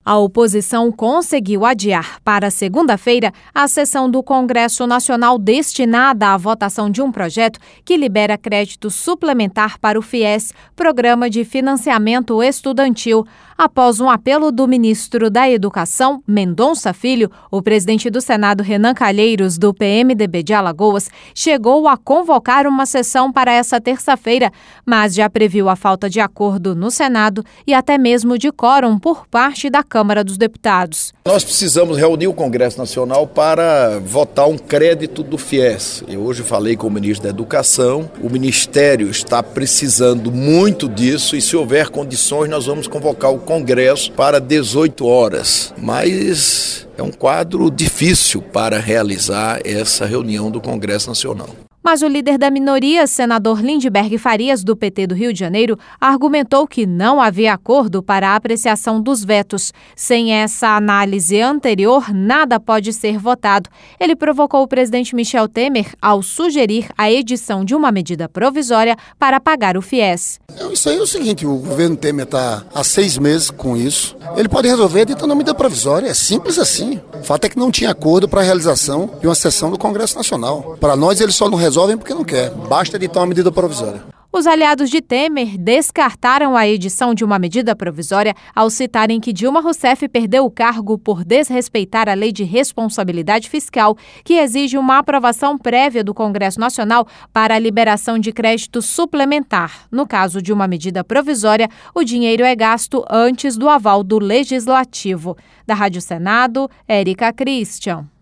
A oposição conseguiu adiar para segunda-feira a sessão do Congresso Nacional destinada à votação de um projeto que libera crédito suplementar para o FIES, Programa de Financiamento Estudantil. Após um apelo do ministro da Educação, Mendonça Filho, o presidente do Senado, Renan Calheiros, do PMDB de Alagoas, chegou a convocar uma sessão para essa terça-feira, mas já previu a falta de acordo no Senado e até mesmo de quórum por parte da Câmara dos Deputados. Nós precisamos reunir o Congresso Nacional para votar um crédito do FIES. Eu hoje falei com o ministro da Educação, o Ministério está precisando muito disso e se houver condições nós vamos convocar o Congresso para 18 horas. Mas é um quadro difícil para realizar essa reunião do Congresso Nacional. Mas o líder da minoria, senador Lindbergh Farias, do PT do Rio de Janeiro, argumentou que não havia acordo para a apreciação dos vetos. Sem essa análise anterior, nada pode ser votado. Ele provocou o presidente Michel Temer ao sugerir a edição de uma medida provisória para pagar o FIES. Isso aí é o seguinte, o governo Temer está há 6 meses com isso. Ele pode resolver editando uma medida provisória, é simples assim. O fato é que não tinha acordo para a realização de uma sessão do Congresso Nacional. Para nós, ele só não resolvem porque não quer. Basta editar uma medida provisória. Os aliados de Temer descartaram a edição de uma medida provisória ao citarem que Dilma Rousseff perdeu o cargo por desrespeitar a Lei de Responsabilidade Fiscal, que exige uma aprovação prévia do Congresso Nacional para a liberação de crédito suplementar. No caso de uma medida provisória, o dinheiro é gasto antes do aval do Legislativo. Da Rádio Senado, Érica Christian.